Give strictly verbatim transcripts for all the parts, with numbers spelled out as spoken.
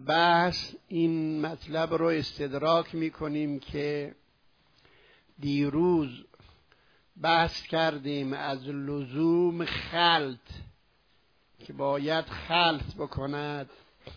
بحث این مطلب رو استدراک میکنیم که دیروز بحث کردیم از لزوم خلط که باید خلط بکند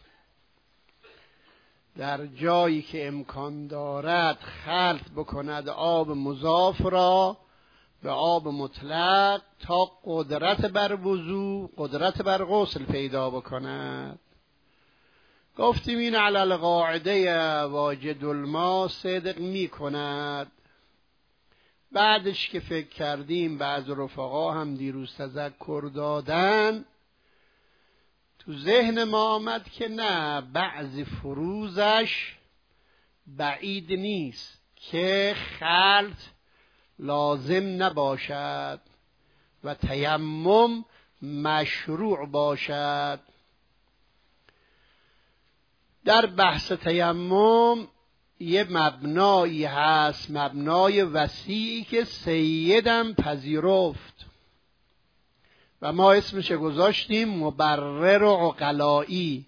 در جایی که امکان دارد خلط بکند آب مضاف را به آب مطلق تا قدرت بر وضو قدرت بر غسل پیدا بکند. گفتیم این علی القاعده واجد الماء صدق می کند. بعدش که فکر کردیم بعض رفقا هم دیروز تذکر دادن، تو ذهن ما آمد که نه، بعضی فروزش بعید نیست که خلط لازم نباشد و تیمم مشروع باشد. در بحث تیمم یه مبنایی هست، مبنای وسیعی که سیدم پذیرفت و ما اسمش گذاشتیم مبرر و عقلایی.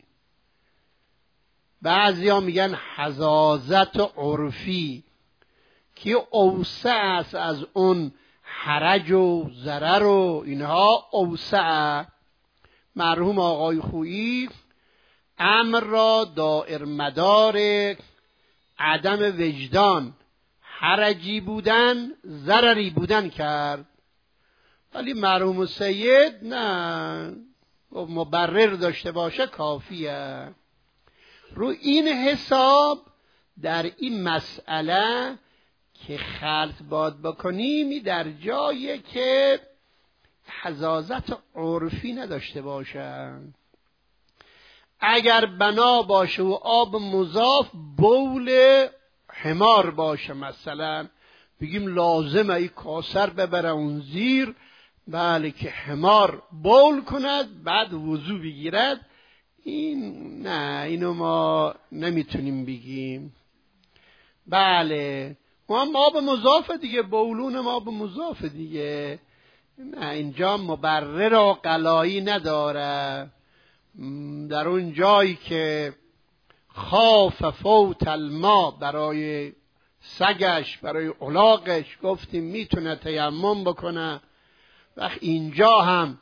بعضی ها میگن حزازت عرفی که اوسع است از اون حرج و ضرر و اینها اوسع. مرحوم آقای خویی امر را دائر مدار عدم وجدان، حرجی بودن، ضرری بودن کرد. ولی مرحوم سید نه، مبرر داشته باشه کافیه. رو این حساب در این مسئله که خلط باد بکنیم در جایی که حزازت عرفی نداشته باشه. اگر بنا باشه و آب مضاف بول حمار باشه، مثلا بگیم لازمه ای کاسر ببره اون زیر، بله، که حمار بول کند بعد وضو بگیرد، این نه، اینو ما نمیتونیم بگیم. بله، ما هم آب مضاف دیگه، بولون ما آب مضاف دیگه، نه، اینجا مبرر عقلایی نداره. در اون جایی که خاف فوت الماء برای سگش، برای الاغش، گفتیم میتونه تیمم بکنه. وقت اینجا هم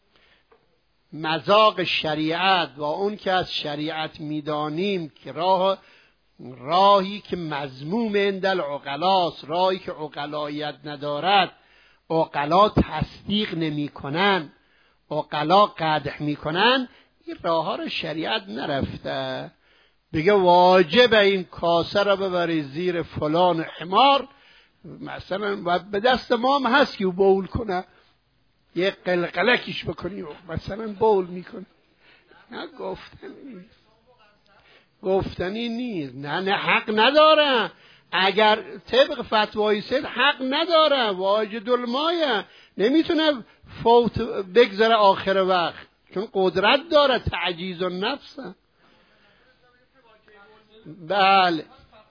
مذاق شریعت و اون که از شریعت میدانیم که راه راهی که مذموم عند العقلاست، راهی که عقلاییت ندارد، عقلا تصدیق نمی کنن، عقلا قدح می کنن، این راه ها رو شریعت نرفته. بگه واجب این کاسه رو ببری زیر فلان حمار، مثلا به دست ما هم هست که بول کنه، یه قلقلکیش بکنی مثلا بول میکنه. نه، گفتنی نیست، گفتنی نیست. نه نه، حق نداره. اگر طبق فتوای سید حق نداره، واجد الماء، نمیتونه فوت بگذره آخر وقت، چون قدرت داره تعجیز النفس. بله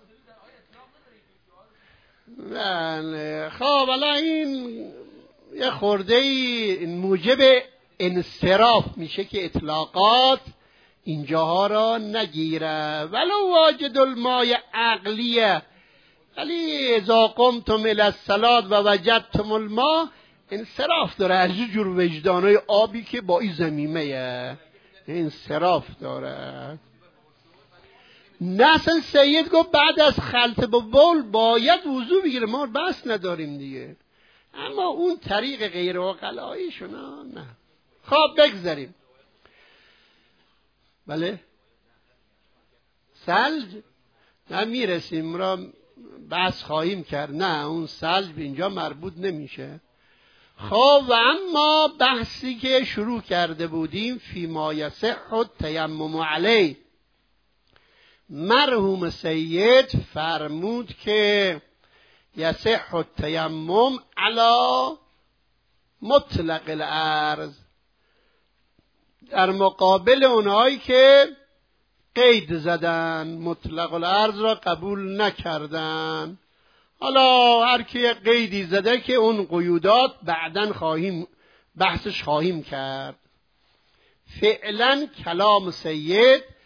بله. خب الان این یه خورده ای موجب انصراف میشه که اطلاقات اینجاها را نگیره. ولو واجد الماء عقلیه، ولی اذا قمتم الی الصلاة و وجدتم الماء، انصراف داره از جور وجدانای آبی که با این زمیمه، انصراف داره. نه، اصلا سید گفت بعد از خلط با بول باید وضو بگیره، ما بس نداریم دیگه. اما اون طریق غیر عقلایی شنا نه. خب بگذاریم. بله، ثلج نه، میرسیم را بحث خواهیم کرد. نه، اون ثلج اینجا مربوط نمیشه. خب و اما بحثی که شروع کرده بودیم، فیما یصح التیمم علیه، مرحوم سید فرمود که یصح التیمم علی مطلق الارض، در مقابل اونهایی که قید زدن، مطلق الارض را قبول نکردن. حالا هر کی قیدی زده که اون قیودات بعداً خواهیم بحثش خواهیم کرد. فعلا کلام سید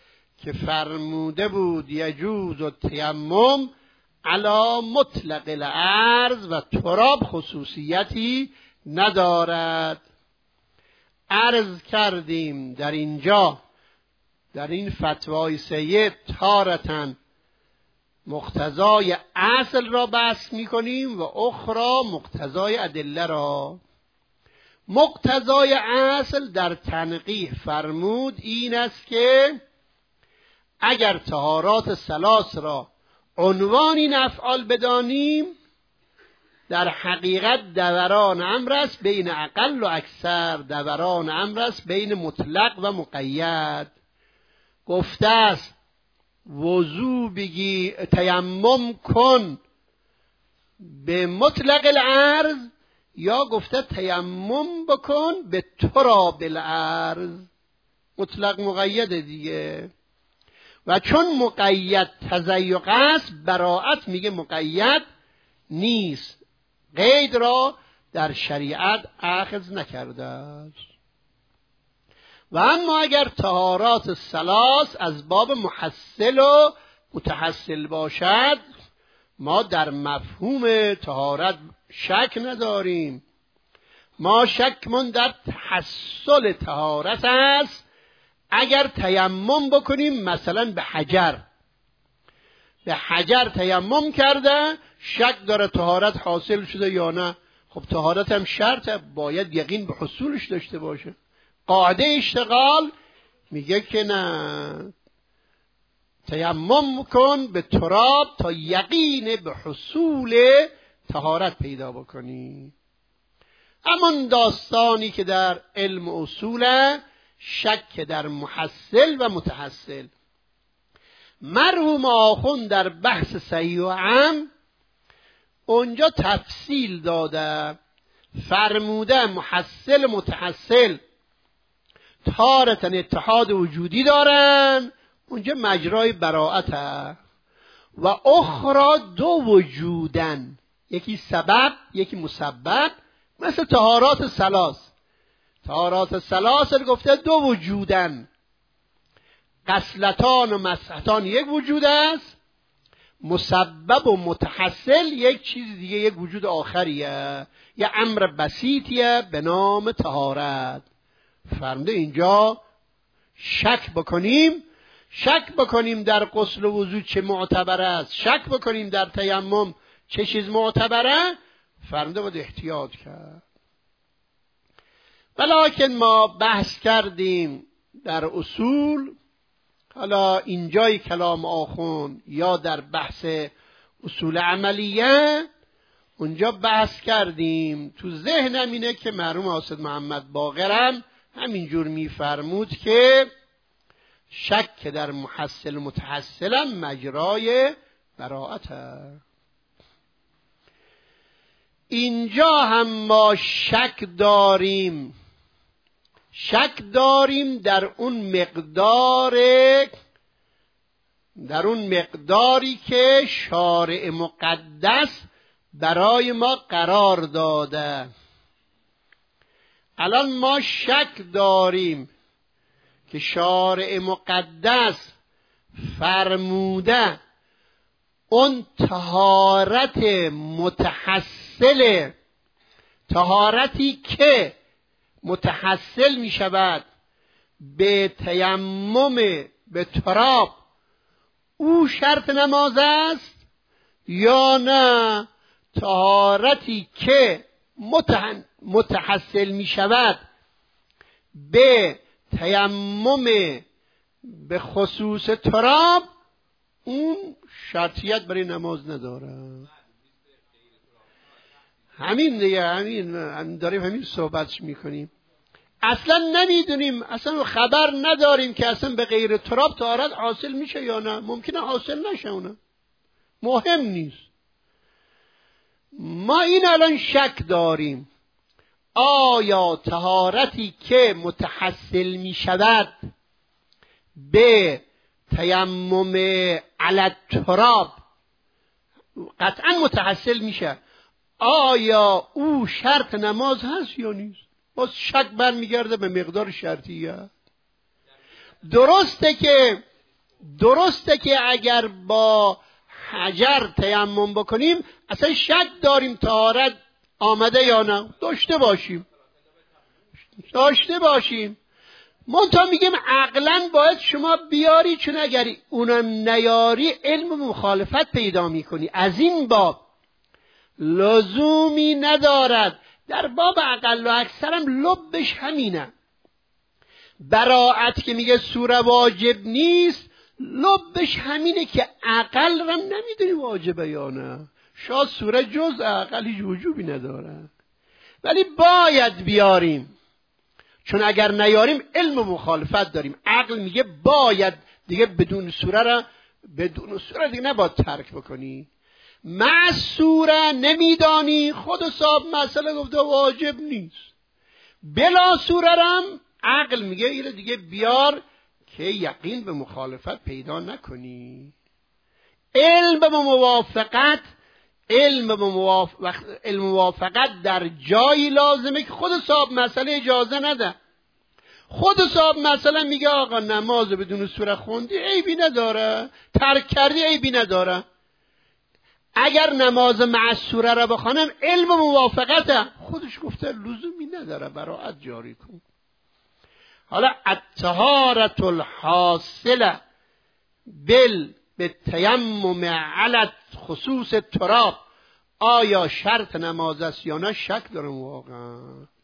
که فرموده بود یجوز و تیمم علی مطلق الارض و تراب خصوصیتی ندارد. عرض کردیم در اینجا در این فتوای سید تارتن مقتضای اصل را بحث می‌کنیم و اخرى مقتضای ادله را. مقتضای اصل در تنقیح فرمود این است که اگر طهارات ثلاث را عنوان این افعال بدانیم، در حقیقت دوران امر است بین اقل و اکثر، دوران امر است بین مطلق و مقید. گفته است وضو بگی تیمم کن به مطلق الارض، یا گفته تیمم بکن به تراب الارض. مطلق مقید دیگه. و چون مقید تضیق است، براءت میگه مقید نیست، قید را در شریعت اخذ نکرده است. و اما اگر طهارات ثلاث از باب محصل و متحصل باشد، ما در مفهوم طهارت شک نداریم. ما شکمون در تحصل طهارت است. اگر تیمم بکنیم مثلا به حجر، به حجر تیمم کرده، شک داره طهارت حاصل شده یا نه. خب طهارت هم شرطه، باید یقین به حصولش داشته باشه. قاعده اشتغال میگه که نه، تیمم کن به تراب تا یقین به حصول طهارت پیدا بکنی. همون داستانی که در علم اصوله، شک در محصل و متحصل. مرحوم آخوند در بحث صحیح و عام اونجا تفصیل داده، فرموده محصل متحصل تارتن اتحاد وجودی دارن، اونجا مجرای براءته. و اخرى دو وجودن، یکی سبب یکی مسبب، مثل طهارات ثلاث. طهارات ثلاث گفته دو وجودن، غسلتان و مسحتان یک وجود است، مسبب و متحصل یک چیز دیگه، یک وجود آخریه، یه امر بسیطیه به نام طهارت. فرموده اینجا شک بکنیم، شک بکنیم در غسل و وضو چه معتبر است، شک بکنیم در تیمم چه چیز معتبره، فرموده باید احتیاط کرد. ولکن ما بحث کردیم در اصول، حالا اینجای کلام آخوند یا در بحث اصول عملیه، اونجا بحث کردیم. تو ذهنم اینه که مرحوم حاسد محمد باقرم همینجور میفرمود که شک در محصل متحصلم مجرای براءت است. اینجا هم ما شک داریم، شک داریم در اون مقدار، در اون مقداری که شارع مقدس برای ما قرار داده. الان ما شک داریم که شارع مقدس فرموده اون طهارت متحصل، طهارتی که متحصل می شود به تیمم به تراب، او شرط نماز است یا نه طهارتی که متحصل می شود به تیمم به خصوص تراب، اون شرطیت برای نماز نداره. همین دیگه، همین داریم همین صحبتش میکنیم. اصلا نمیدونیم، اصلا خبر نداریم که اصلا به غیر تراب طهارت حاصل میشه یا نه. ممکنه حاصل نشه، اونه مهم نیست. ما این الان شک داریم آیا طهارتی که متحصل میشود به تیمم علی تراب قطعا متحصل میشه، آیا او شرط نماز هست یا نیست؟ باز شک برمیگرده به مقدار شرطیه. درسته که درسته که اگر با حجر تیمم بکنیم اصلا شک داریم طهارت آمده یا نه، داشته باشیم داشته باشیم منتها میگیم عقلا باید شما بیاری، چون اگر اونم نیاری علم مخالفت پیدا میکنی. از این باب لزومی ندارد، در باب اقل و اکثرم لبش همینه. براعت که میگه سوره واجب نیست، لبش همینه که اقل رو نمیدونی واجبه یا نه. شاید سوره جز اقل هیچ وجوبی نداره، ولی باید بیاریم، چون اگر نیاریم علم مخالفت داریم. عقل میگه باید دیگه بدون سوره را بدون سوره دیگه نباید ترک بکنی. مع سوره نمیدانی، خود صاحب مسئله گفته واجب نیست. بلا سوره هم عقل میگه اینو دیگه بیار که یقین به مخالفت پیدا نکنی. علم به موافقت علم به موافقت علم موافقت در جایی لازمه که خود صاحب مسئله اجازه نده. خود صاحب مسئله میگه آقا نماز بدون سوره خوندی عیبی نداره، ترک کردی عیبی نداره. اگر نماز مع سوره را بخوانم علم موافقته، خودش گفته لزومی نداره، براعت جاری کن. حالا الطهارة الحاصله بل به تیمم علت خصوص تراب، آیا شرط نماز است یا نه؟ شک دارم واقعا.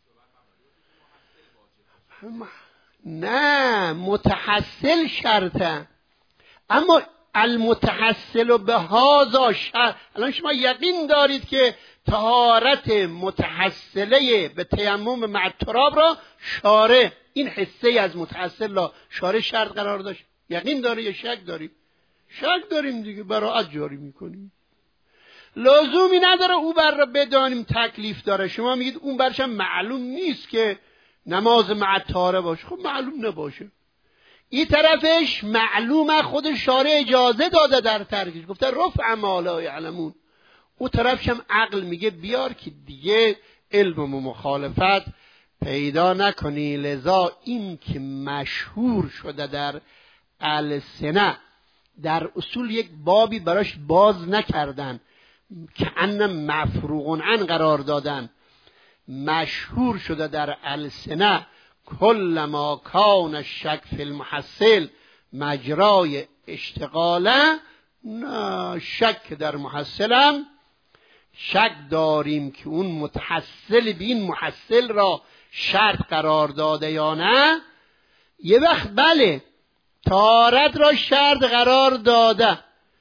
نه متحصل شرطه، اما المتحصل به هذا شرط. الان شما یقین دارید که طهارت متحصله به تیمم مع تراب را شارع، این حصه از متحصل را شارع شرط قرار داشت؟ یقین داری یا شک داری؟ شک داریم دیگه، براعت جاری میکنیم. لزومی نداره او بر را بدانیم تکلیف داره. شما میگید اون برش معلوم نیست که نماز مع طهاره باشه، خب معلوم نباشه. این طرفش معلومه، خود شارع اجازه داده در ترکش، گفته رفع ما لا یعلمون. او طرفش هم عقل میگه بیار که دیگه علم و مخالفت پیدا نکنی. لذا این که مشهور شده در السنه، در اصول یک بابی براش باز نکردن که ان مفروغ عن قرار دادن، مشهور شده در السنه کل ما کان الشک فی المحصل مجرای اشتغاله. نه شک در محصلم، شک داریم که اون متحصل به این محصل را شرط قرار داده یا نه. یه وقت بله طهارت را شرط قرار داده،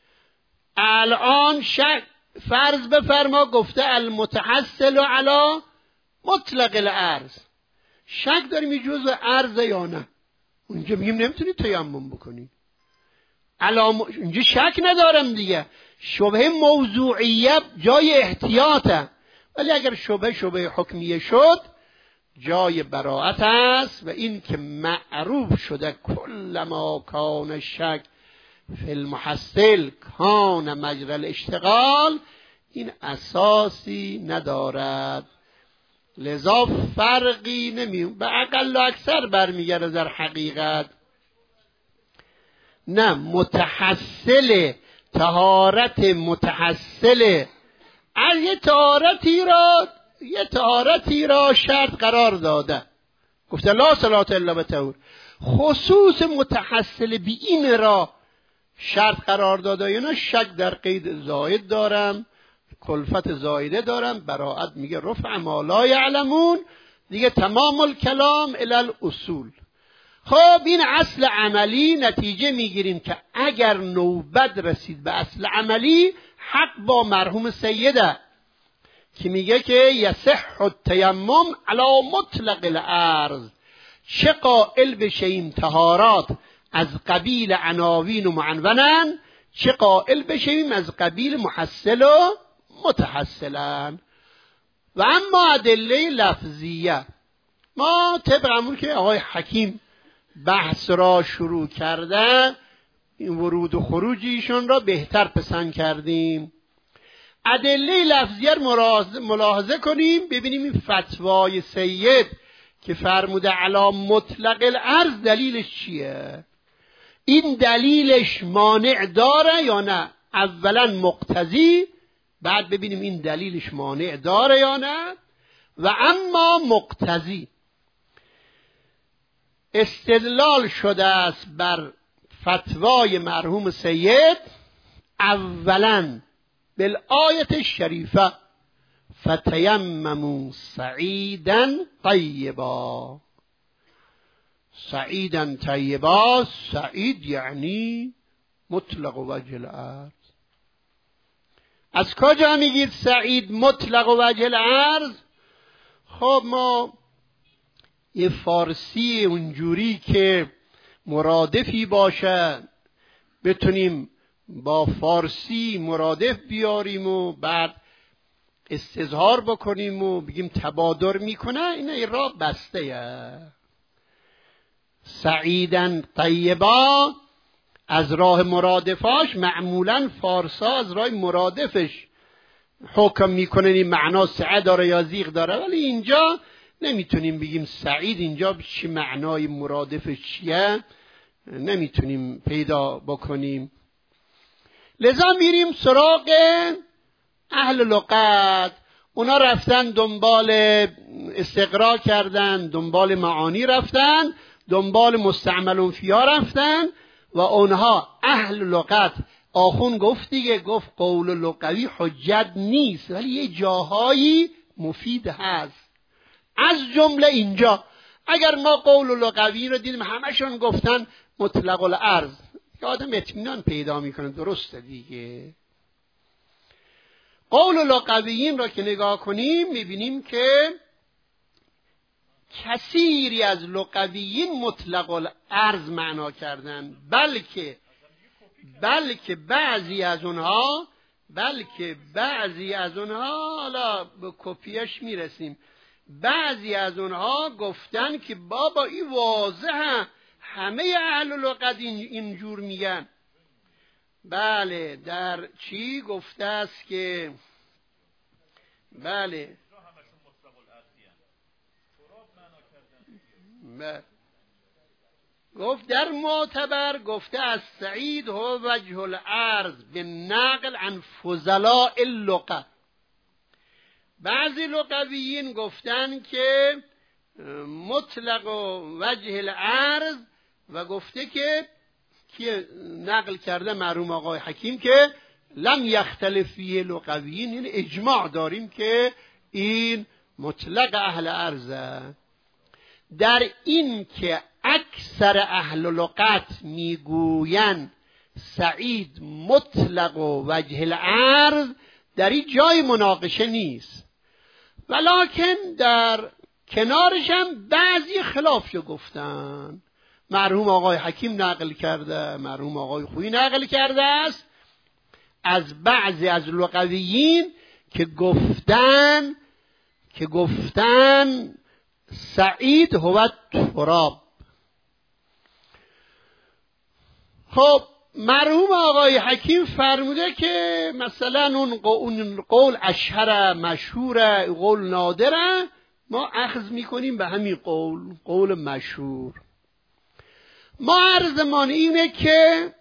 الان شک فرض بفرما گفته المتحصل علی مطلق الارض، شک داریم این جزء ارض یا نه. اونجا میگیم نمیتونی تیمم بکنی، علام اینجا شک ندارم دیگه. شبهه موضوعیه جای احتیاطه، ولی اگر شبهه شبهه حکمیه شد جای براعت است. و این که معروف شده کل ما کان الشک فی المحصل کان مجرى الاشتغال، این اساسی ندارد. لذا فرقی نمی به اقل و اکثر برمیگرده در حقیقت. نه متحصل طهارت متحصل از یه طهارتی را یه طهارتی را شرط قرار داده، گفته لا صلاة الا بطهور. خصوص متحصل بی این را شرط قرار داده یا نه شک در قید زاید دارم، کلفت زایده دارم. براعت میگه رفع ما لا یعلمون، دیگه تمام الکلام الی الاصول. خب این اصل عملی، نتیجه میگیریم که اگر نوبت رسید به اصل عملی، حق با مرحوم سیده که میگه که یصح التیمم علی مطلق الارض. چه قائل بشیم طهارات از قبیل عناوین و معنونن، چه قائل بشیم از قبیل محصل و متحصلن. و اما ادله لفظیه، ما طبق همون که آقای حکیم بحث را شروع کرده، این ورود و خروج ایشون را بهتر پسند کردیم. ادله لفظیه رو ملاحظه کنیم، ببینیم این فتوای سید که فرموده علی مطلق الارض دلیلش چیه. این دلیلش مانع داره یا نه؟ اولا مقتضی، بعد ببینیم این دلیلش مانع داره یا نه. و اما مقتضی استدلال شده است بر فتوای مرحوم سید اولا بالآیت الشریفه فتیمموا سعیدا طیبا. سعیدا طیبا، سعید یعنی مطلق وجه الارض. از کجا میگید سعید مطلق وجه الارض؟ خب ما یه فارسی اونجوری که مرادفی باشه بتونیم با فارسی مرادف بیاریم و بعد استظهار بکنیم و بگیم تبادر میکنه، اینه راه بسته یه. سعیدن طیبا از راه مرادفاش معمولا فارسا از راه مرادفش حکم میکنن این معنا سعه داره یا زیغ داره، ولی اینجا نمیتونیم بگیم سعید اینجا چی معنای مرادفش چیه، نمیتونیم پیدا بکنیم. لذا میریم سراغ اهل لغت. اونا رفتن دنبال استقرا کردن، دنبال معانی رفتن، دنبال مستعملون فیها رفتن و اونها اهل لغت. آخون گفت دیگه، گفت قول لغوی حجت نیست ولی یه جاهایی مفید هست. از جمله اینجا اگر ما قول لغوی رو دیدیم همشون گفتن مطلق الارض، که آدم اطمینان پیدا میکنه درسته دیگه. قول لغویین را که نگاه کنیم میبینیم که کثیری از لغویین مطلق الارض معنا کردن، بلکه بلکه بعضی از اونها بلکه بعضی از اونها حالا به کپیش میرسیم، بعضی از اونها گفتن که بابا این واضحه، همه اهل لغت اینجور میگن. بله در چی گفته است که بله بله گفت در معتبر گفته از سعید هو وجه الارض به نقل عن فضلاء اللغة. بعضی لغویین گفتن که مطلق وجه الارض و گفته که که نقل کرده مرحوم آقای حکیم که لم یختلف فیه لغویین، یعنی اجماع داریم که این مطلق اهل ارضه. در این که اکثر اهل لغت میگوین سعید مطلق و وجه الارض در این جای مناقشه نیست، ولکن در کنارش هم بعضی خلافشو گفتن. مرحوم آقای حکیم نقل کرده، مرحوم آقای خویی نقل کرده است از بعضی از لغویین که گفتن که گفتن سعید هو تراب. خب مرحوم آقای حکیم فرموده که مثلا اون قول اشهر مشهور، قول نادره، ما اخذ میکنیم به همین قول، قول مشهور. ما عرضمان اینه که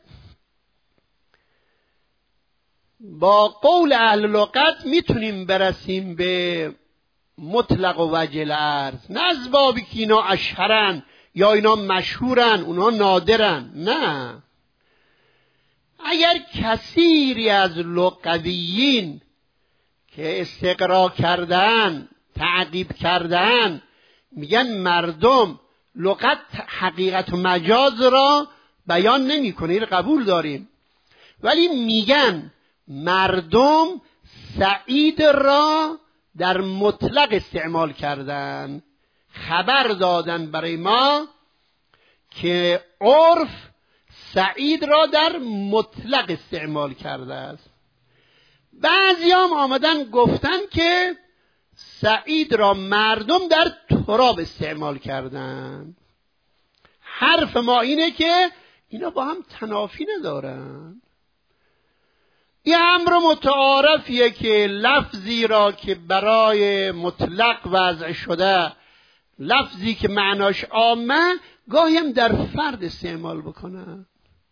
با قول اهل لغت میتونیم برسیم به مطلق و وجه الارض، نه از بابی که اینا اشهرن یا اینا مشهورن اونا نادرن، نه. اگر کثیری از لغویین که استقرا کردن تعقیب کردن میگن مردم لغت حقیقت و مجاز را بیان نمی کنه، این قبول داریم، ولی میگن مردم سعید را در مطلق استعمال کردن، خبر دادن برای ما که عرف سعید را در مطلق استعمال کرده است. بعضی هم آمدن گفتن که سعید را مردم در تراب استعمال کردن. حرف ما اینه که اینا با هم تنافی ندارن. این امر متعارفیه که لفظی را که برای مطلق وضع شده، لفظی که معناش عامه، گاهی هم در فرد استعمال بکنن.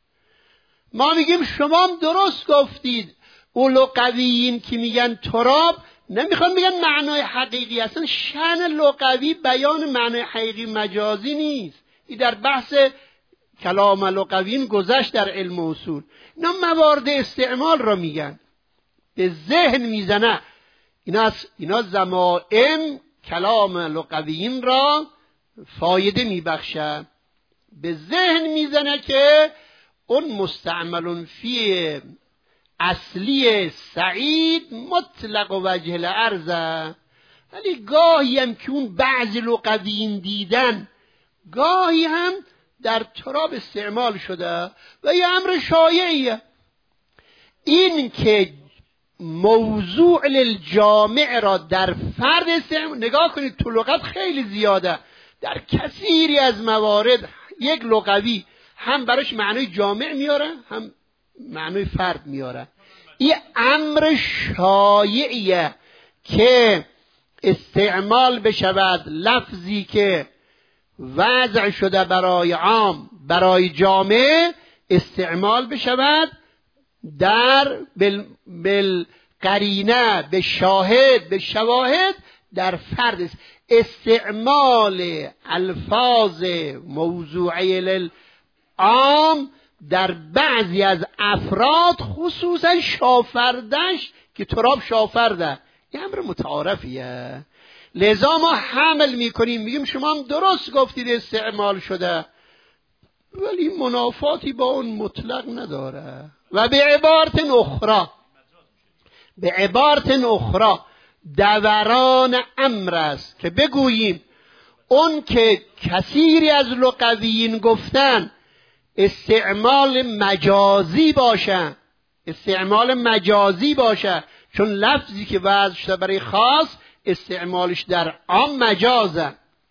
ما میگیم شما هم درست گفتید. لغویین که میگن تراب نمیخوان میگن معنای حقیقی، اصلا شأن لغوی بیان معنای حقیقی مجازی نیست. این در بحث کلام لغویین گذشت در علم اصول. اینا موارد استعمال را میگن، به ذهن میزنه. اینا اینا ضمائم کلام لغویین را فایده میبخشن، به ذهن میزنه که اون مستعمل فی اصلی سعید مطلق و وجه الارض. ولی گاهی هم که اون بعضی لغویین دیدن گاهی هم در تراب استعمال شده و یه امر شایعیه. این که موضوع للجامع را در فرد استعمال، نگاه کنید تو لغت خیلی زیاده، در کثیری از موارد یک لغوی هم براش معنای جامع میاره هم معنای فرد میاره. این امر شایعیه که استعمال بشود لفظی که وضع شده برای عام برای جامع استعمال بشود در بالقرینه به شاهد به شواهد در فرد. استعمال الفاظ موضوعی للعام در بعضی از افراد خصوصا شافردش که تراب شافرده یه امر متعارفیه. لذا ما حمل میکنیم میگیم شما هم درست گفتید استعمال شده، ولی منافاتی با اون مطلق نداره. و به عبارت اخرى به عبارت اخرى دوران امر است که بگوییم اون که کثیری از لغویین گفتن استعمال مجازی باشه، استعمال مجازی باشه، چون لفظی که وضع شده برای خاص استعمالش در عام مجازه.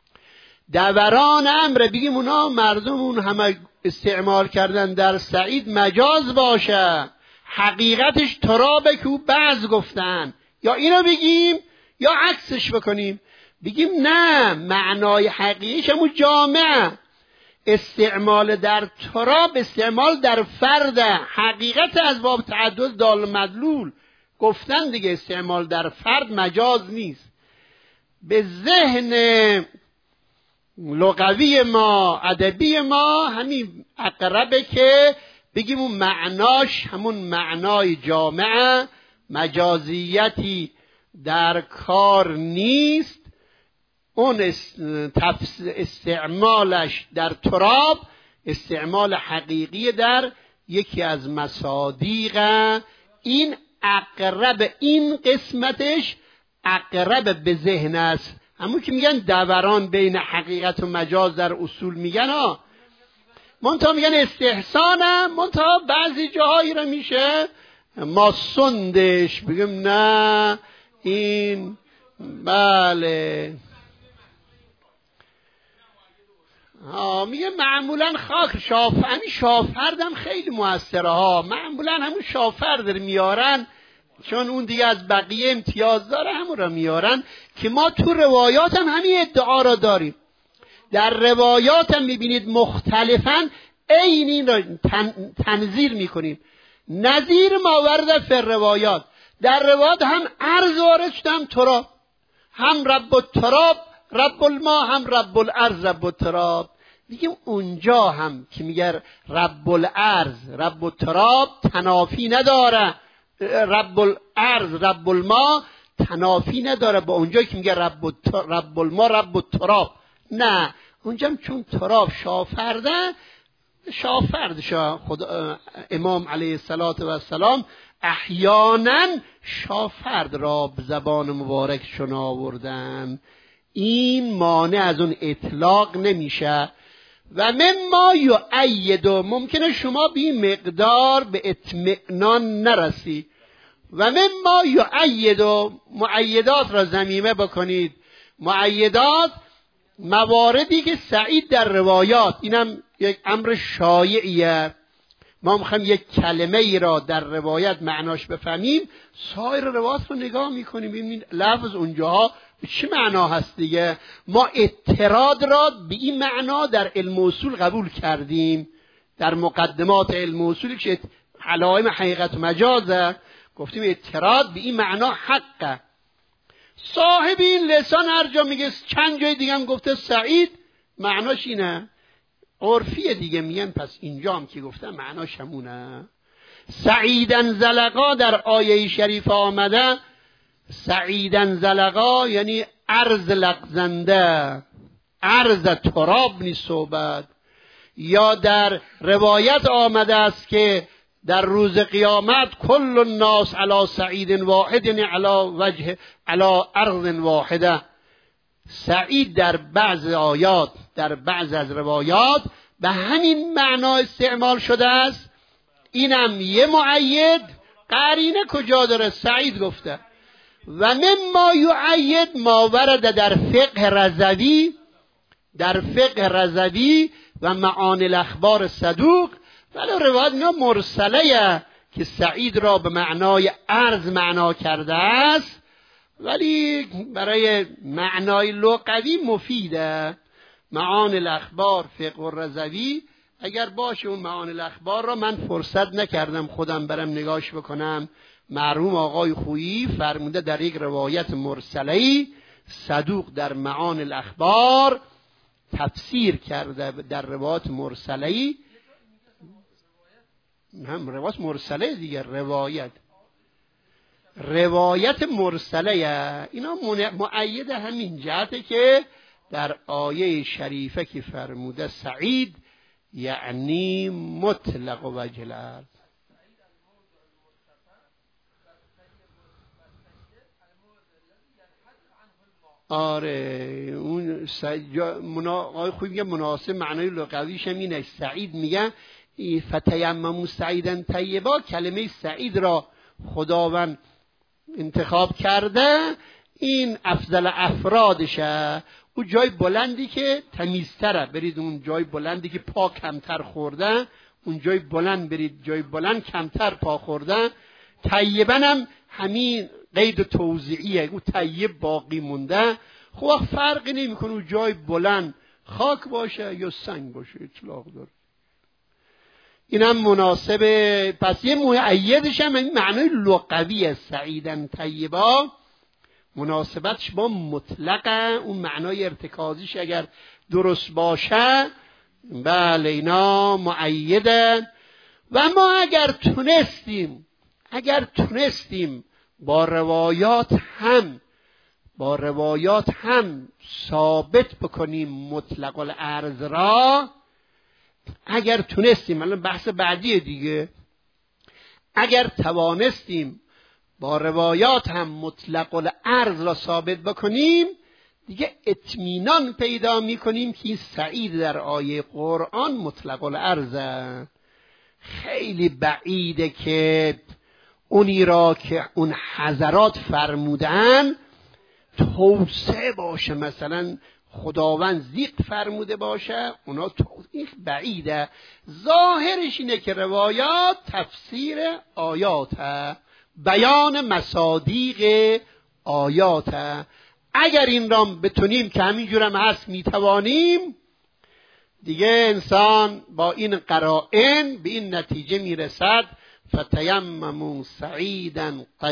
دوران امر بگیم اونا مردم اون همه استعمال کردن در سعید مجاز باشه، حقیقتش ترابه که او بعض گفتن. یا اینو بگیم یا عکسش بکنیم، بگیم نه معنای حقیقیش همون جامع. استعمال در تراب استعمال در فرد، حقیقت از باب تعدد دال مدلول گفتن دیگه، استعمال در فرد مجاز نیست. به ذهن لغوی ما ادبی ما همین اقربه که بگیم اون معناش همون معنای جامعه، مجازیتی در کار نیست. اون استعمالش در تراب استعمال حقیقی در یکی از مصادیق. این اقرب، این قسمتش اقرب به ذهن است. همون که میگن دوران بین حقیقت و مجاز در اصول میگن ها، منتها میگن استحسانه، منتها بعضی جاهایی رو میشه ما سندش بگیم نه این بله ها. میگه معمولا خاک شاف همین شافردم خیلی موثره ها، معمولا همون شافرد رو میارن چون اون دیگه از بقیه امتیاز داره، همون رو میارن که ما تو روایات هم همین ادعا را داریم. در روایات هم میبینید مختلفاً این این را تن، تنظیر میکنیم. نظیر ما ورد فی روایات، در روایات هم عرض وارد شده، هم تراب، هم رب التراب رب الماء، هم رب الارض رب التراب. میگیم اونجا هم که میگه رب الارض رب التراب تنافی نداره، رب الارض رب الماء تنافی نداره با اونجایی که میگه رب رب الماء رب التراب. نه اونجا چون تراب شافرده، شافرد شا خدا امام علیه الصلاة و السلام احیانا شافرد را به زبان مبارکشون آوردن. این مانع از اون اطلاق نمیشه. و مما یؤید، ممکنه شما بی مقدار به اطمئنان نرسی. و مما یؤید، مؤیدات را ضمیمه بکنید. مؤیدات مواردی که سعید در روایات، اینم یک امر شایعیه. ما میخوایم یک کلمه ای را در روایت معناش بفهمیم، سایر روایات رو نگاه میکنیم ببینیم لفظ اونجاها به چه معنا هست دیگه. ما اعتراض را به این معنا در علم اصول قبول کردیم، در مقدمات علم اصولی که علائم حقیقت مجازه، گفتیم اعتراض به این معنا حقه. صاحب این لسان هر جا میگه، چند جای دیگه هم گفته سعید معناش اینه، عرفیه دیگه، میگن پس اینجا هم که گفتن معناش همونه. سعیدن زلقا در آیه شریف آمده، سعیدن زلقا یعنی عرض لغزنده، عرض تراب نی صحبت. یا در روایت آمده است که در روز قیامت کل الناس علی سعید واحد، یعنی علی وجه علی ارض واحده. سعید در بعض آیات، در بعض از روایات به همین معنا استعمال شده است. اینم یه مؤید، قرینه کجا داره؟ سعید گفته. و مما یؤید ما ورد در فقه رضوی، در فقه رضوی و معانی الاخبار صدوق، ولی روایت اینا مرسله که سعید را به معنای عرض معنا کرده است، ولی برای معنای لغوی مفیده. معانی الاخبار فقه رضوی اگر باشه، اون معانی الاخبار را من فرصت نکردم خودم برم نگاش بکنم. مرحوم آقای خویی فرموده در یک روایت مرسله‌ای صدوق در معانی الاخبار تفسیر کرده، در روایت مرسله‌ای، هم روایت مرسله دیگر، روایت روایت مرسله اینا مؤید همین جهته که در آیه شریفه که فرموده سعید یعنی مطلق وجه الارض. آره اون منا... آقای خوب میگه مناسب معنای لغویش هم اینه. سعید میگه فتیمموا سعیدا طیبا، کلمه سعید را خداوند انتخاب کرده، این افضل افرادشه. اون جای بلندی که تمیزتره برید، اون جای بلندی که پا کمتر خورده، اون جای بلند برید، جای بلند کمتر پا خورده. طیبا هم همین قید توزیعیه، اون طیب باقی مونده. خب فرقی نمیکنه اون جای بلند خاک باشه یا سنگ باشه، اطلاق داره. اینم مناسبه. پس یه مؤیدش هم این معنای لغوی سعیدن طیبا، مناسبتش با مطلقه، اون معنای ارتکازیش اگر درست باشه بله اینا مؤیدن. و ما اگر تونستیم اگر تونستیم با روایات هم با روایات هم ثابت بکنیم مطلق العرض را، اگر تونستیم، الان بحث بعدیه دیگه، اگر توانستیم با روایات هم مطلق العرض را ثابت بکنیم، دیگه اطمینان پیدا میکنیم که این سعید در آیه قرآن مطلق العرضه. خیلی بعیده که اونی را که اون حضرات فرمودن توسعه باشه، مثلا خداوند زیق فرموده باشه، اونا توضیح بعیده. ظاهرش اینه که روایات تفسیر آیاته، بیان مصادیق آیاته. اگر این را بتونیم که همینجور هم هست میتوانیم، دیگه انسان با این قرائن به این نتیجه میرسد فتیمموا سعیدا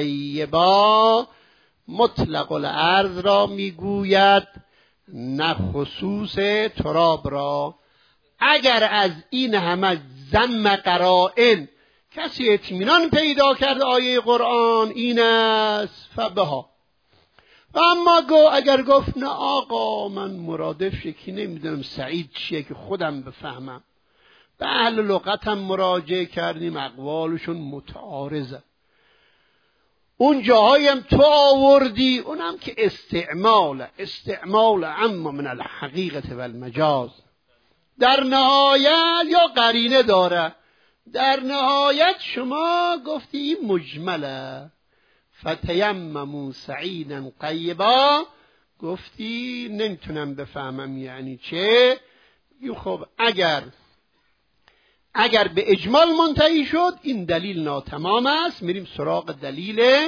طیبا، مطلق العرض را میگوید نه خصوص تراب را. اگر از این همه ذم قرائن کسی اطمینان پیدا کرد آیه قرآن این است فبها. و اما گو اگر گفت نه آقا من مرادف یکی نمیدونم سعید چیه که خودم بفهمم، به اهل لغت هم مراجعه کردیم اقوالشون متعارضه، اون جاهایی هم تو آوردی اونم که استعمال استعمال اما من الحقیقت و المجاز، در نهایت یا قرینه داره. در نهایت شما گفتی این مجمله، فتیمموا سعیدا طیبا، گفتی نمیتونم بفهمم یعنی چه. خب اگر اگر به اجمال منتهی شد این دلیل ناتمام است. میریم سراغ دلیل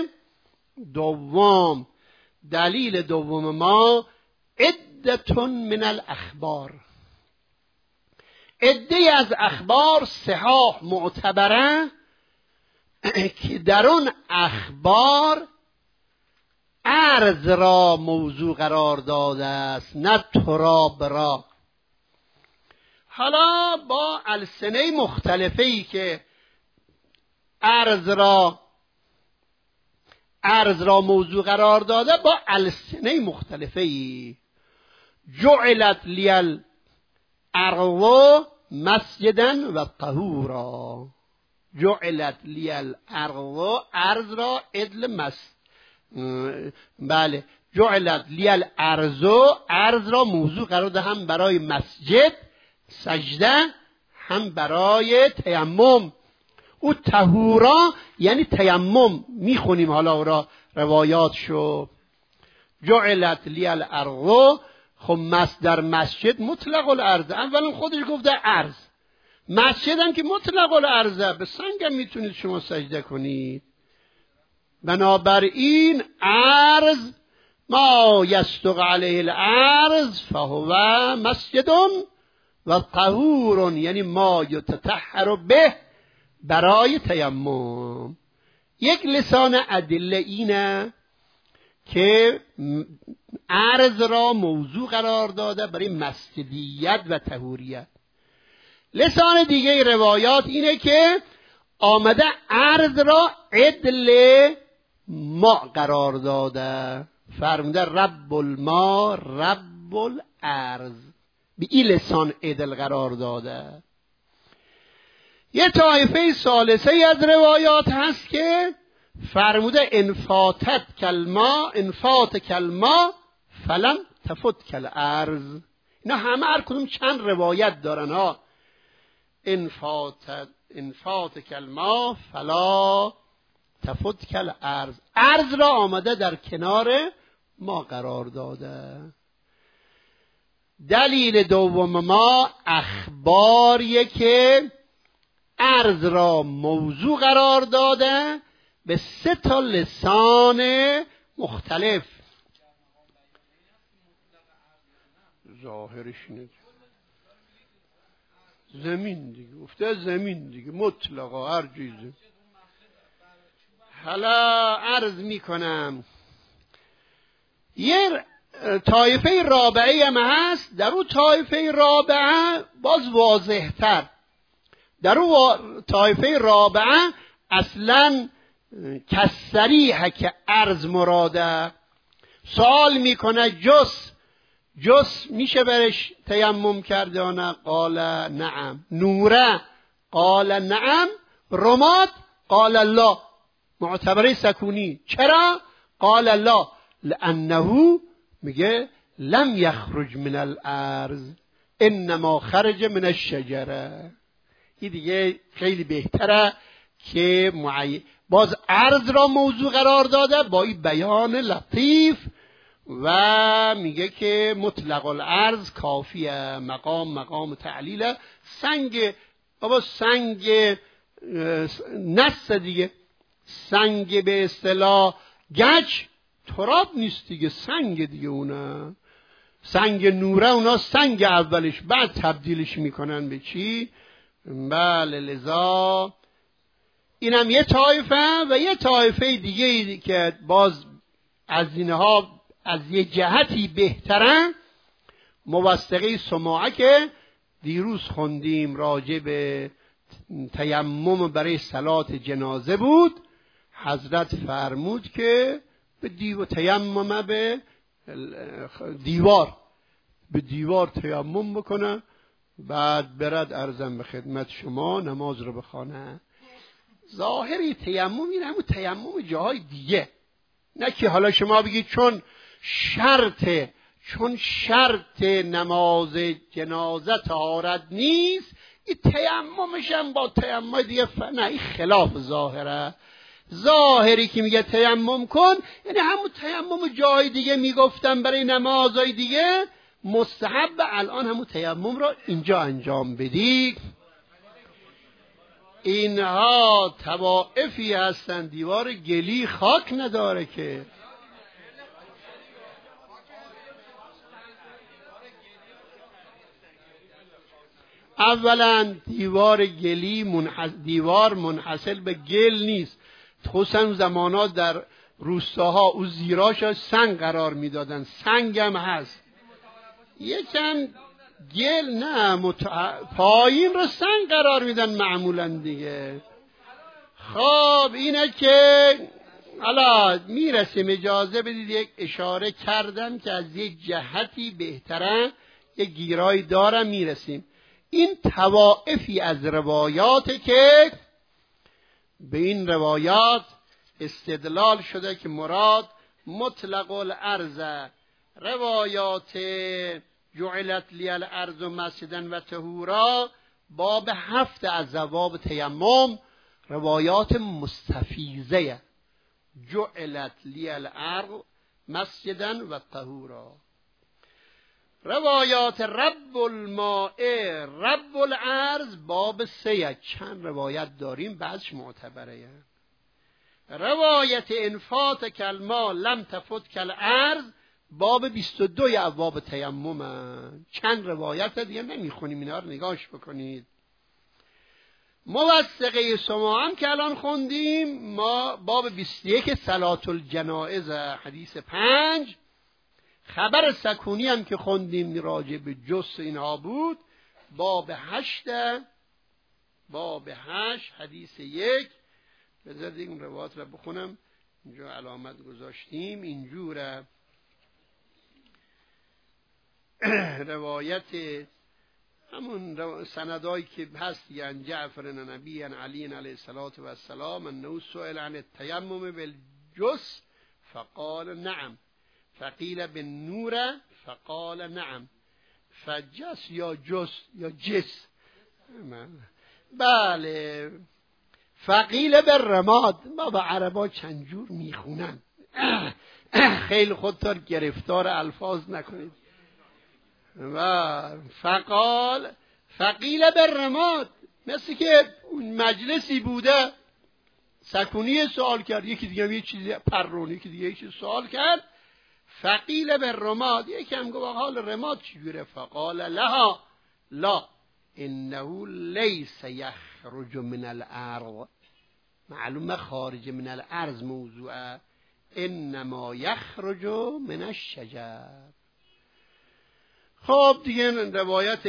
دوم. دلیل دوم ما عدتون من الاخبار. عده‌ای از اخبار صحاح معتبره که در اون اخبار عرض را موضوع قرار داده است، نه تراب را. حالا با السنه مختلفه‌ای که عرض را عرض را موضوع قرار داده، با السنه مختلفه‌ای جعلت لیل ارض مسجدا و طهورا. جعلت لیل ارض، ارض را عدل مس بله جعلت لیل ارض، ارض را موضوع قرار داده، هم برای مسجد سجده هم برای تیمم. او طهورا یعنی تیمم میخونیم حالا او را روایات شو. جعلت لیل ارض، خب مصدر مسجد مطلق الارض، اولا خودش گفته ارض، مسجد هم که مطلق الارض، به سنگ هم میتونید شما سجده کنید. بنابراین ارض ما یصدق علیه الارض فهو مسجد و طهور، یعنی ما یتطهر به، برای تیمم. یک لسان ادله اینه که ارض را موضوع قرار داده برای مسجدیت و طهوریت. لسان دیگه روایات اینه که آمده ارض را عدل ما قرار داده، فرموده رب الماء رب الارض، به این لسان عدل قرار داده. یه طایفه ثالثه از روایات هست که فرموده انفاتت کلما انفات کلما فلم تفت کل ارض. اینا همه هر کدوم چند روایت دارن ها. انفات انفات کلما فلا تفت کل ارض، ارض را آمده در کنار ما قرار داده. دلیل دوم ما اخباریه که ارض را موضوع قرار داده به سه تا لسان مختلف. ظاهرش اینه زمین دیگه، گفته زمین دیگه مطلقا هر چیزی. حالا عرض میکنم یه طایفه رابعه هم هست، در اون طایفه رابعه باز واضح تر. در اون طایفه رابعه اصلا کسریحه که عرض مراده. سوال میکنه جس جس میشه برش تیمم کرده یا نه؟ قال نعم. نوره قال نعم. رماد قال لا. معتبره سکونی چرا؟ قال لا لانه میگه لم یخرج من الارض انما خرج من الشجره. این دیگه خیلی بهتره که معی... باز عرض را موضوع قرار داده با این بیان لطیف و میگه که مطلق العرض کافیه، مقام مقام تعلیله. سنگ بابا سنگ نست دیگه، سنگ به اصطلاح گچ تراب نیست دیگه، سنگ دیگه. اونا سنگ نوره، اونا سنگ اولش بعد تبدیلش میکنن به چی؟ بله. لذا اینم یه طایفه و یه طایفه دیگه که باز از اینها از یه جهتی بهترن. موثقه سماعه که دیروز خوندیم راجع به تیمم برای صلات جنازه بود، حضرت فرمود که به دیو تیمم به دیوار به دیوار تیمم بکنه، بعد برد ارزم به خدمت شما نماز رو بخونه. ظاهری تیمم این همون تیمم جاهای دیگه، نه که حالا شما بگید چون شرط چون شرط نماز جنازه طهارت نیست این تیممش هم با تیمم دیگه ف... نه، این خلاف ظاهره. ظاهری که میگه تیمم کن یعنی همون تیمم جای دیگه میگفتم برای نمازهای دیگه مستحب، الان همون تیمم را اینجا انجام بدی. اینها طوائفی هستن دیوار گلی خاک نداره که. اولا دیوار گلی منحص... دیوار منحصر به گل نیست، خصوصا زمانات در روستاها او زیراش سنگ قرار میدادن، سنگ هم هست، یکم گل نه مت... پایین رو سنگ قرار میدن معمولا دیگه. خب اینه که حالا میرسیم، اجازه بدید یک اشاره کردم که از یک جهتی بهتره، یک گیرایی دارم میرسیم. این طوائفی از روایات که به این روایات استدلال شده که مراد مطلق الارض، روایات جعلت لی الارض مسجدا و طهورا باب هفت از ابواب تیمم، روایات مستفیضه، جعلت لی الارض مسجدا و طهورا. روایات رب الماء رب الارض باب سه، چند روایت داریم، بعضش معتبره. روایت انفات کلما لم تفت کالارض باب بیست و دو ابواب تیمم، چند روایت دیگه نمیخونیم، اینا رو نگاش بکنید. موثقه سما هم که الان خوندیم، ما باب بیست و یک صلات الجنائز حدیث پنج، خبر سکونی هم که خوندیم راجع به جس اینها بود، باب هشت، باب هشت حدیث یک. بذارید این روایات رو بخونم، اینجا علامت گذاشتیم اینجوره. روایت همون سندایی که هست، یعنی جعفر نبی علی علیه الصلاة و السلام انه سئل عن التیمم بالجس فقال نعم، فقیل بالنور فقال نعم، فجس یا جس یا جس، بله، فقیل بالرماد. ما با عربا چند جور میخونن، خیلی خودتار گرفتار الفاظ نکنید. و فقال فقیل بالرماد، مثل که اون مجلسی بوده سکونی سوال کرد، یکی دیگه یه چیزی پرون، یکی دیگه یه چیز سوال کرد، فقیل بالرماد، یکی هم گفت حال رماد چجوره؟ فقال لها لا انه لیس یخرج من الارض، معلومه خارج من الارض موضوعه، انما یخرج من الشجر. خب دیگه روایت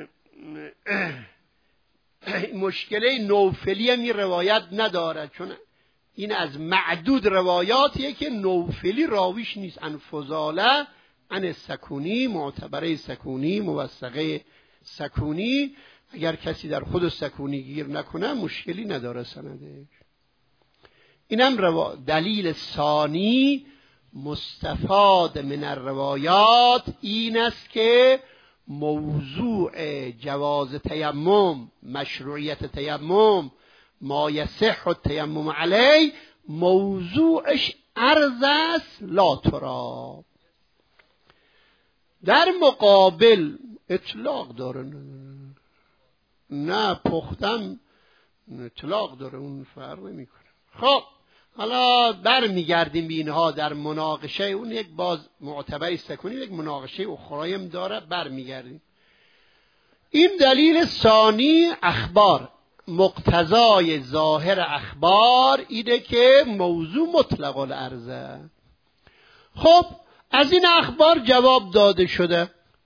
مشکله نوفلی هم این روایت نداره، چون این از معدود روایاتیه که نوفلی راویش نیست. ان فضاله ان سکونی، معتبره سکونی، موثقه سکونی، اگر کسی در خود سکونی گیر نکنه مشکلی نداره سندش. اینم روا... دلیل ثانی مستفاد من الروایات این است که موضوع جواز تیمم، مشروعیت تیمم، ما یصح التیمم علی، موضوعش عرض است لا تراب. در مقابل اطلاق داره، نه پختم اطلاق داره، اون فرق نمیکنه. خب حالا برمیگردیم به اینها در مناقشه، اون یک باز معتبر سکونی، یک مناقشه اخرایم داره، برمیگردیم. این دلیل ثانی اخبار، مقتضای ظاهر اخبار اینه که موضوع مطلق العرضه. خب از این اخبار جواب داده شده،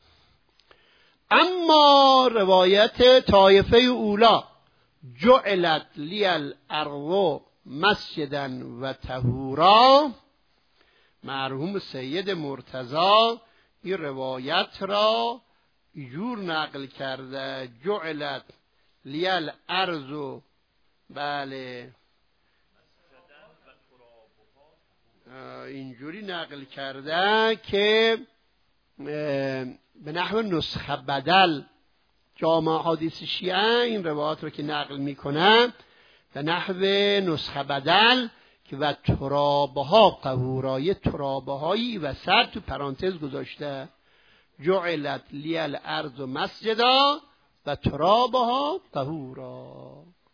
اما روایت طایفه اولا جعلت لی الارض مسجدا و طهورا، مرحوم سید مرتضی این روایت را جور نقل کرده، جعلت لی الارض، بله اینجوری نقل کرده که به نحو نسخه بدل، جامع حدیث شیعه این روایات رو که نقل میکنه به نحو نسخه بدل که و ترابها قهورای، ترابهایی وسط تو پرانتز گذاشته، جعلت لی الارض مسجدا و ترابها قهورا.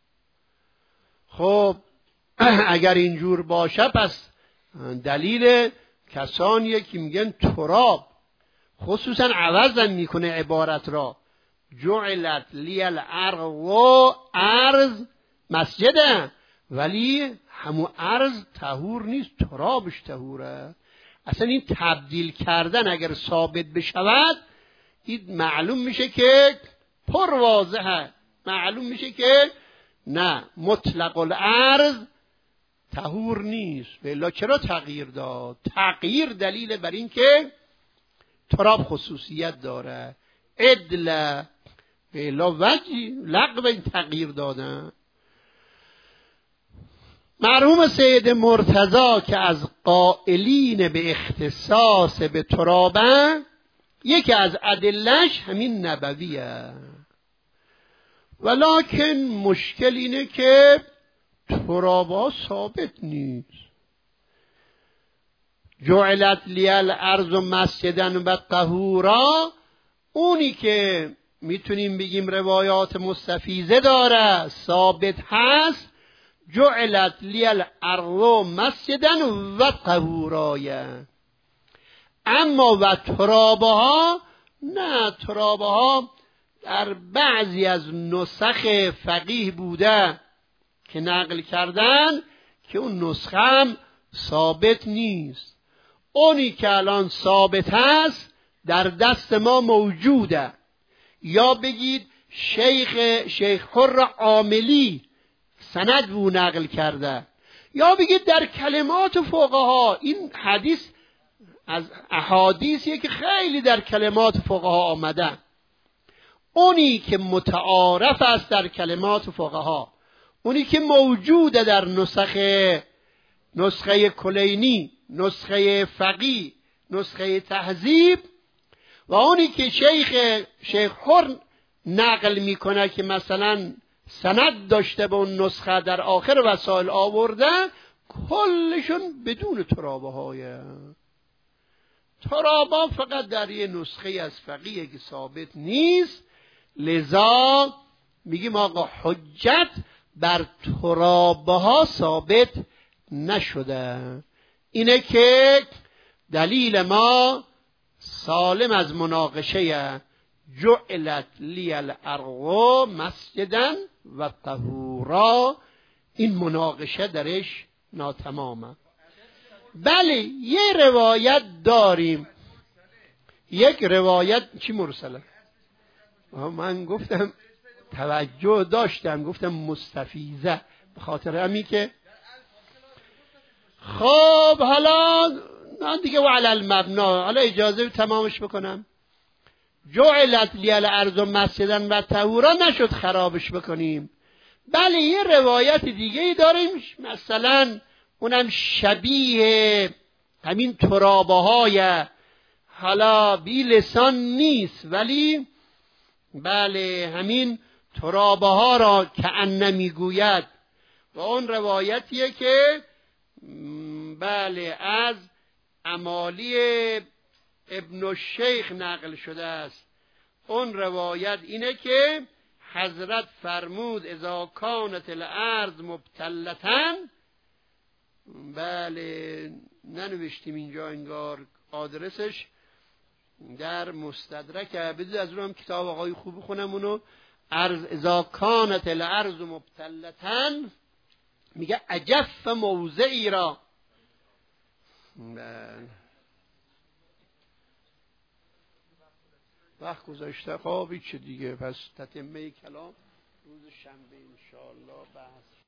خب اگر اینجور باشه پس دلیل کسانیه که میگن تراب، خصوصا عوض میکنه عبارت را، جعلت لی الارض ارض مسجده، ولی همون ارض طهور نیست، ترابش طهوره. اصلا این تبدیل کردن اگر ثابت بشود این معلوم میشه که پر واضحه، معلوم میشه که نه، مطلق الارض طهور نیست. بلا چرا تغییر داد؟ تغییر دلیل بر این که تراب خصوصیت داره، عدل بلا وجی لغو این تغییر دادن. مرحوم سید مرتضی که از قائلین به اختصاص به ترابه، یکی از ادلش همین نبویه، ولکن مشکل اینه که ترابا ثابت نیست. جعلت لی الارض مسجدا و طهورا، اونی که میتونیم بگیم روایات مستفیضه داره ثابت هست، جعلت لی الارض مسجدا و طهورا. اما و ترابها نه، ترابها در بعضی از نسخ فقیه بوده که نقل کردن که اون نسخه هم ثابت نیست. اونی که الان ثابت هست در دست ما موجوده، یا بگید شیخ شیخ حر عاملی سند بو نقل کرده، یا بگید در کلمات فقها. این حدیث از احادیثیه که خیلی در کلمات فقها آمده. اونی که متعارف است در کلمات فقها، اونی که موجوده در نسخه نسخه کلینی، نسخه فقی، نسخه تهذیب، و اونی که شیخ شیخ حر نقل میکنه که مثلا سند داشته به اون نسخه در آخر وسائل آورده، کلشون بدون ترابه های. ترابه فقط در یه نسخه از فقیه که ثابت نیست، لذا میگیم آقا حجت بر ترابه ها ثابت نشده. اینه که دلیل ما سالم از مناقشه جعلت لی الارض مسجدا و طهورا، این مناقشه درش ناتمامه. بله یه روایت داریم، یک روایت چی مرسله؟ من گفتم توجه داشتم، گفتم مستفیضه، به خاطر همین که خب حالا من دیگه و علی المبنا، حالا اجازه تمامش بکنم. جعلت لی الارض مسجدا و طهورا نشد خرابش بکنیم. بله یه روایت دیگه ای داریم، مثلا اونم شبیه همین ترابه های، حالا بی لسان نیست ولی بله همین ترابه ها را که ان میگوید، و اون روایتیه که بله از امالی ابن الشیخ نقل شده است. اون روایت اینه که حضرت فرمود اذا کانت الارض مبتلتن، بله ننوشتیم اینجا انگار آدرسش در مستدرک، بدید از اونم کتاب آقای خوب خونم اونو، ارض اذا کانت الارض مبتلتن، میگه اجف موضعی را. بله وقت گذاشته، خب هیچ دیگه، پس تتمه کلام روز شنبه انشاءالله بحث